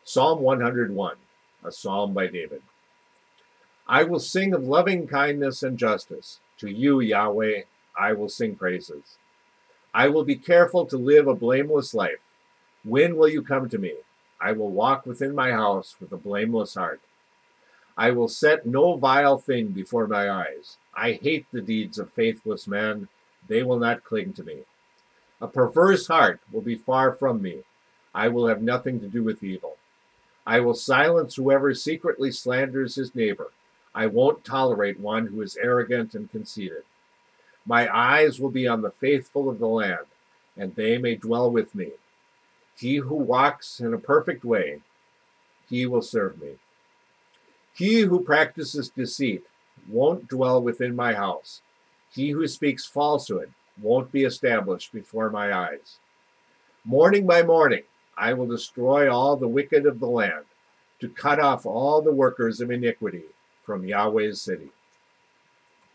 Psalm 101, a psalm by David. I will sing of loving kindness and justice. To you, Yahweh, I will sing praises. I will be careful to live a blameless life. When will you come to me? I will walk within my house with a blameless heart. I will set no vile thing before my eyes. I hate the deeds of faithless men. They will not cling to me. A perverse heart will be far from me. I will have nothing to do with evil. I will silence whoever secretly slanders his neighbor. I won't tolerate one who is arrogant and conceited. My eyes will be on the faithful of the land, and they may dwell with me. He who walks in a perfect way, he will serve me. He who practices deceit won't dwell within my house. He who speaks falsehood won't be established before my eyes. Morning by morning, I will destroy all the wicked of the land, to cut off all the workers of iniquity from Yahweh's city.